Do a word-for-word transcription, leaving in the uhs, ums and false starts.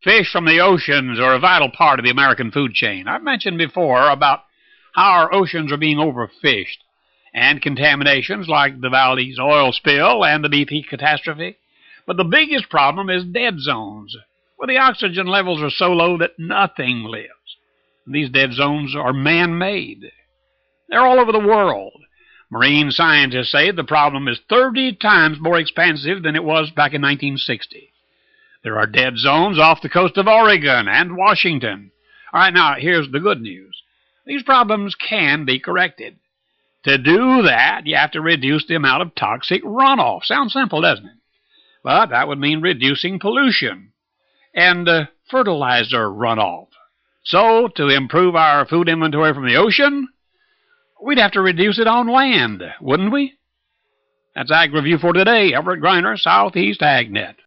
Fish from the oceans are a vital part of the American food chain. I've mentioned before about how our oceans are being overfished, and contaminations like the Valdez oil spill and the B P catastrophe. But the biggest problem is dead zones, where the oxygen levels are so low that nothing lives. These dead zones are man-made. They're all over the world. Marine scientists say the problem is thirty times more expansive than it was back in nineteen sixty. There are dead zones off the coast of Oregon and Washington. All right, now, here's the good news. These problems can be corrected. To do that, you have to reduce the amount of toxic runoff. Sounds simple, doesn't it? But that would mean reducing pollution and uh, fertilizer runoff. So, to improve our food inventory from the ocean, we'd have to reduce it on land, wouldn't we? That's Ag Review for today. Everett Griner, Southeast AgNet.